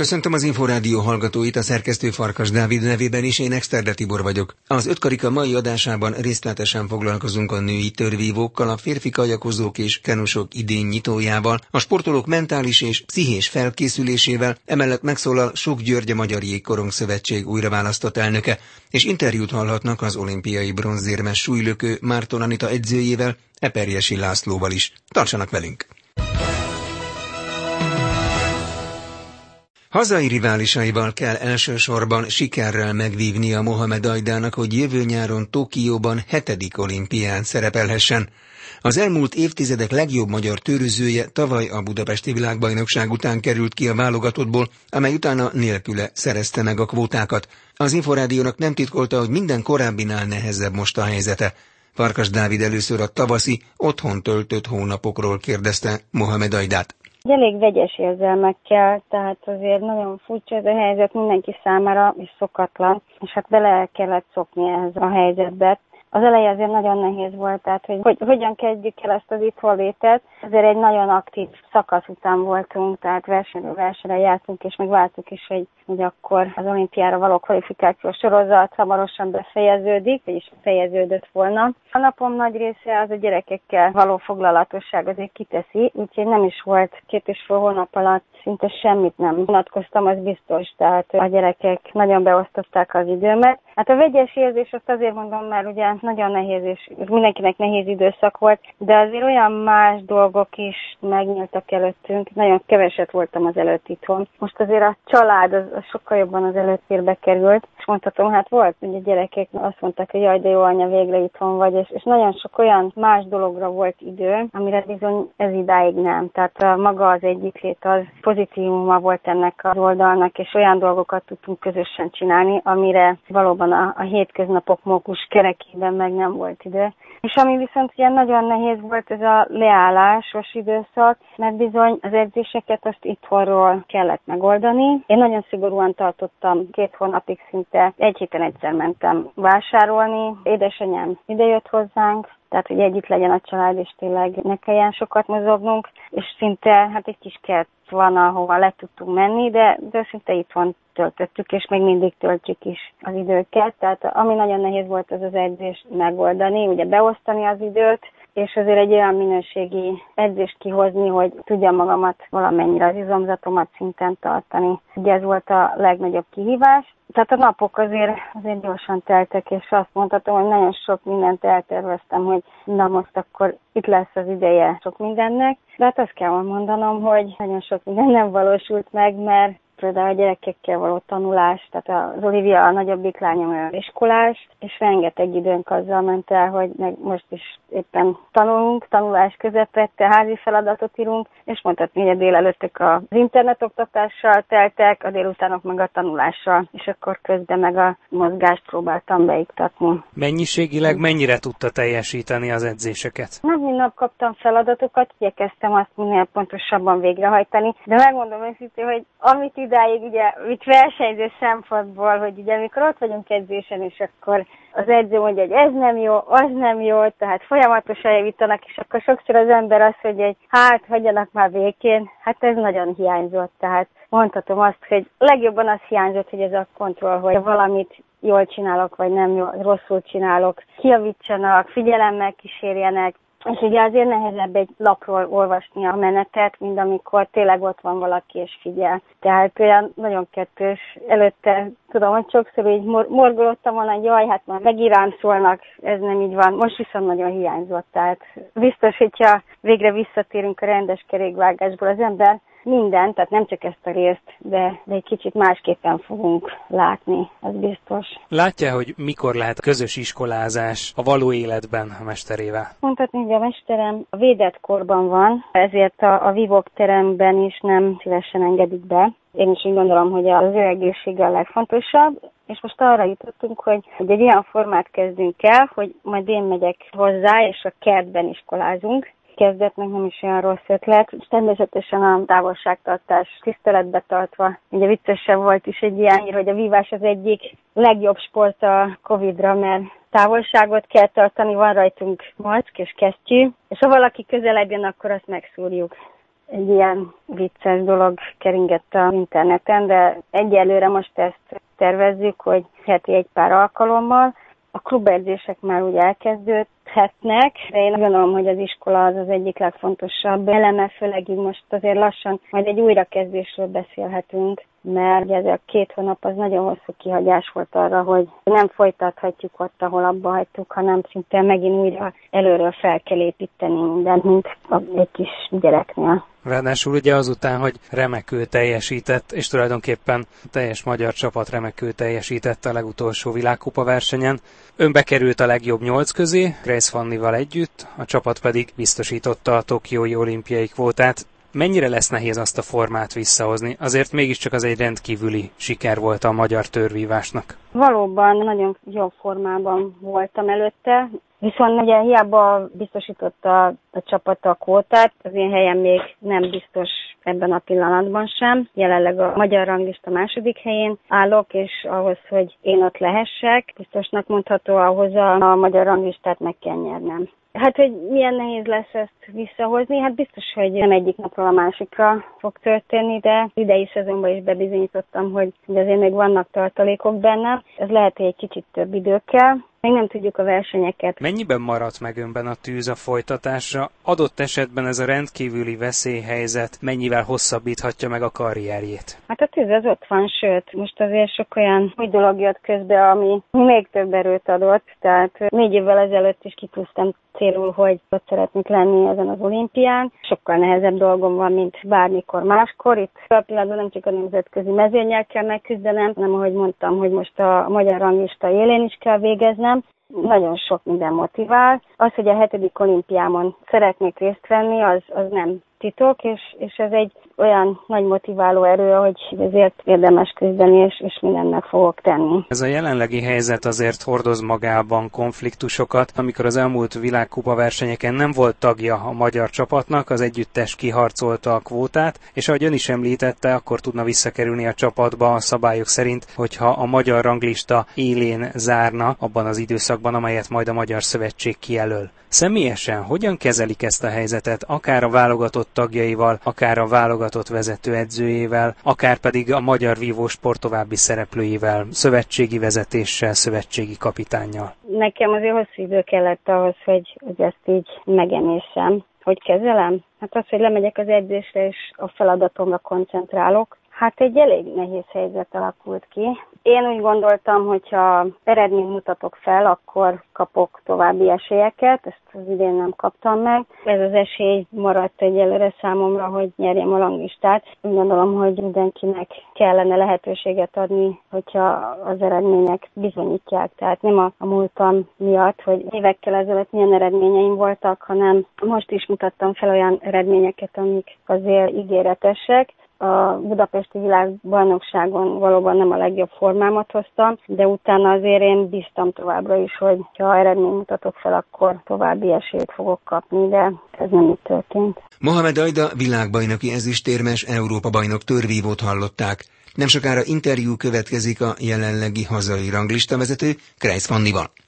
Köszöntöm az Inforádió hallgatóit, a szerkesztő Farkas Dávid nevében is, én Exterde Tibor vagyok. Az Ötkarika mai adásában részletesen foglalkozunk a női törvívókkal, a férfi kajakozók és kenusok idén nyitójával, a sportolók mentális és pszichés felkészülésével, emellett megszólal Suk György, a Magyar Jégkorong Szövetség újraválasztott elnöke, és interjút hallhatnak az olimpiai bronzérmes súlylökő Márton Anita edzőjével, Eperjesi Lászlóval is. Tartsanak velünk! Hazai riválisaival kell elsősorban sikerrel megvívnia Mohamed Ajdának, hogy jövő nyáron Tokióban 7. olimpián szerepelhessen. Az elmúlt évtizedek legjobb magyar tőrözője tavaly a budapesti világbajnokság után került ki a válogatottból, amely utána nélküle szerezte meg a kvótákat. Az Inforádiónak nem titkolta, hogy minden korábbinál nehezebb most a helyzete. Farkas Dávid először a tavaszi, otthon töltött hónapokról kérdezte Mohamed Ajdát. Elég vegyes érzelmekkel, tehát azért nagyon furcsa ez a helyzet mindenki számára, és szokatlan, és hát bele kellett szokni ehhez a helyzetbe. Az eleje azért nagyon nehéz volt, tehát hogy hogyan kezdjük el ezt az itthonlétet. Azért egy nagyon aktív szakasz után voltunk, tehát versenyről versenyre jártunk, és megvártuk is, hogy akkor az olimpiára való kvalifikációs sorozat hamarosan befejeződik, vagyis fejeződött volna. A napom nagy része az a gyerekekkel való foglalatosság azért kiteszi, úgyhogy nem is volt 2,5 hónap alatt szinte semmit nem unatkoztam, az biztos, tehát a gyerekek nagyon beosztották az időmet. Hát a vegyes érzés azt azért mondom, mert ugye nagyon nehéz, és mindenkinek nehéz időszak volt, de azért olyan más dolgok is megnyíltak előttünk. Nagyon keveset voltam az előtt itthon. Most azért a család az sokkal jobban az előtérbe került, és mondhatom, hát volt, hogy a gyerekek azt mondták, hogy jaj, de jó anya, végre itthon vagy, és nagyon sok olyan más dologra volt idő, amire bizony ez idáig nem. Tehát maga az együttlét az pozitívuma volt ennek az oldalnak, és olyan dolgokat tudtunk közösen csinálni, amire valóban a hétköznapok mókus kerekében meg nem volt idő. És ami viszont ilyen nagyon nehéz volt, ez a leállásos időszak, mert bizony az edzéseket azt itthonról kellett megoldani. Én nagyon szigorúan tartottam 2 hónapig, szinte egy héten egyszer mentem vásárolni. Édesanyám idejött hozzánk, tehát hogy együtt legyen a család, és tényleg ne kelljen sokat mozognunk, és szinte hát egy kis kert van, ahova le tudtunk menni, de szinte itthon töltöttük, és még mindig töltjük is az időket. Tehát ami nagyon nehéz volt, az edzést megoldani, ugye beosztani az időt, és azért egy olyan minőségi edzést kihozni, hogy tudjam magamat valamennyire, az izomzatomat szinten tartani. Ugye ez volt a legnagyobb kihívás. Tehát a napok azért gyorsan teltek, és azt mondhatom, hogy nagyon sok mindent elterveztem, hogy na most akkor itt lesz az ideje sok mindennek. De hát azt kell mondanom, hogy nagyon sok minden nem valósult meg, mert például a gyerekekkel való tanulás, tehát az Olivia, a nagyobbik lányom iskolás, és rengeteg időnk azzal ment el, hogy meg most is éppen tanulunk, tanulás közepette, házi feladatot írunk, és mondhatni, hogy a délelőttök az internetoktatással teltek, a délutánok meg a tanulással, és akkor közben meg a mozgást próbáltam beiktatni. Mennyiségileg mennyire tudta teljesíteni az edzéseket? Nap kaptam feladatokat, igyekeztem azt minél pontosabban végrehajtani, de megmondom őszintén, hogy amit idáig ugye, itt versenyző szempontból, hogy ugye amikor ott vagyunk edzésen, és akkor az edző mondja, hogy ez nem jó, az nem jó, tehát folyamatosan javítanak, és akkor sokszor az ember azt mondja, hogy hát hagyjanak már békén, hát ez nagyon hiányzott, tehát mondhatom azt, hogy legjobban az hiányzott, hogy ez a kontroll, hogy valamit jól csinálok, vagy nem jól, rosszul csinálok, kijavítsanak, figyelemmel kísérjenek. És ugye azért nehezebb egy lapról olvasni a menetet, mint amikor tényleg ott van valaki és figyel. Tehát olyan nagyon kettős. Előtte tudom, hogy sokszor így morgolottam volna, hogy jaj, hát már megiráncolnak, ez nem így van. Most viszont nagyon hiányzott. Tehát biztos, hogyha végre visszatérünk a rendes kerékvágásból, az ember minden, tehát nem csak ezt a részt, de egy kicsit másképpen fogunk látni, ez biztos. Látja, hogy mikor lehet közös iskolázás a való életben a mesterével? Mondhatni, hogy a mesterem a védett korban van, ezért a vívók teremben is nem szívesen engedik be. Én is úgy gondolom, hogy az ő egészsége a legfontosabb, és most arra jutottunk, hogy egy olyan formát kezdünk el, hogy majd én megyek hozzá, és a kertben iskolázunk. Kezdetnek nem is olyan rossz ötlet, és természetesen a távolságtartás tiszteletbe tartva. Ugye viccesebb volt is egy ilyen hír, hogy a vívás az egyik legjobb sport a Covid-ra, mert távolságot kell tartani, van rajtunk mack és kesztyű, és ha valaki közelebb jön, akkor azt megszúrjuk. egy ilyen vicces dolog keringett az interneten, de egyelőre most ezt tervezzük, hogy heti egy pár alkalommal. A klubedzések már úgy elkezdődhetnek, de én gondolom, hogy az iskola az egyik legfontosabb eleme, főleg így most azért lassan majd egy újrakezdésről beszélhetünk, mert ez a 2 hónap az nagyon hosszú kihagyás volt arra, hogy nem folytathatjuk ott, ahol abba hagytuk, hanem szinte megint újra előről fel kell építeni mindent, mint egy kis gyereknél. Ráadásul ugye azután, hogy remekül teljesített, és tulajdonképpen a teljes magyar csapat remekül teljesített a legutolsó világkupa versenyen. Ön bekerült a legjobb 8 közé, Grace Fannival együtt, a csapat pedig biztosította a tokiói olimpiai kvótát. Mennyire lesz nehéz azt a formát visszahozni? Azért mégiscsak az egy rendkívüli siker volt a magyar tőrvívásnak. Valóban nagyon jó formában voltam előtte, viszont ugye hiába biztosította a csapat a kvótát, az én helyem még nem biztos ebben a pillanatban sem. Jelenleg a magyar ranglista második helyén állok, és ahhoz, hogy én ott lehessek, biztosnak mondható, ahhoz a magyar ranglistát meg kell nyernem. Hát, hogy milyen nehéz lesz ezt visszahozni, hát biztos, hogy nem egyik napról a másikra fog történni, de idei szezonban is bebizonyítottam, hogy azért még vannak tartalékok benne. Ez lehet, hogy egy kicsit több idő kell. Még nem tudjuk a versenyeket. Mennyiben maradt meg önben a tűz a folytatásra? Adott esetben ez a rendkívüli veszélyhelyzet mennyivel hosszabbíthatja meg a karrierjét? Hát a tűz az ott van, sőt, most azért sok olyan új dolog jött közbe, ami még több erőt adott. Tehát 4 évvel ezelőtt is kitűztem célul, hogy ott szeretnék lenni ezen az olimpián. Sokkal nehezebb dolgom van, mint bármikor máskor. Itt a pillanatban nem csak a nemzetközi mezőnnyel kell megküzdenem, hanem ahogy mondtam, hogy most a magyar ranglista élén is kell végeznem. Nagyon sok minden motivál. Az, hogy a 7. olimpiámon szeretnék részt venni, az nem titok, és ez egy olyan nagy motiváló erő, hogy ezért érdemes küzdeni, és mindent fogok tenni. Ez a jelenlegi helyzet azért hordoz magában konfliktusokat. Amikor az elmúlt világkupa versenyeken nem volt tagja a magyar csapatnak, az együttes kiharcolta a kvótát, és ahogy ön is említette, akkor tudna visszakerülni a csapatba a szabályok szerint, hogyha a magyar ranglista élén zárna abban az időszakban, amelyet majd a Magyar Szövetség kijelöl. Személyesen hogyan kezelik ezt a helyzetet, akár a válogatott tagjaival, akár a válogatott vezetőedzőjével, akár pedig a magyar vívósport további szereplőivel, szövetségi vezetéssel, szövetségi kapitánnyal? Nekem azért hosszú idő kellett ahhoz, hogy ezt így megemészem. Hogy kezelem? Hát az, hogy lemegyek az edzésre és a feladatomra koncentrálok. Hát egy elég nehéz helyzet alakult ki. Én úgy gondoltam, hogyha eredményt mutatok fel, akkor kapok további esélyeket, ezt az idén nem kaptam meg. Ez az esély maradt egyelőre számomra, hogy nyerjem a ranglistát. Úgy gondolom, hogy mindenkinek kellene lehetőséget adni, hogyha az eredmények bizonyítják. Tehát nem a múltam miatt, hogy évekkel ezelőtt milyen eredményeim voltak, hanem most is mutattam fel olyan eredményeket, amik azért ígéretesek. A budapesti világbajnokságon valóban nem a legjobb formámat hoztam, de utána azért én bíztam továbbra is, hogy ha eredményt mutatok fel, akkor további esélyt fogok kapni, de ez nem így történt. Mohamed Ajda világbajnoki ezüstérmes, Európa-bajnok tőrvívót hallották. Nem sokára interjú következik a jelenlegi hazai ranglistavezető Grace Fannival.